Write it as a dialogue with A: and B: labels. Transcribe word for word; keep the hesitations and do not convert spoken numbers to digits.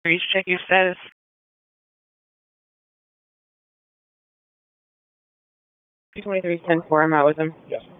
A: Please check your status. two twenty-three ten four, I'm out with him.
B: Yes.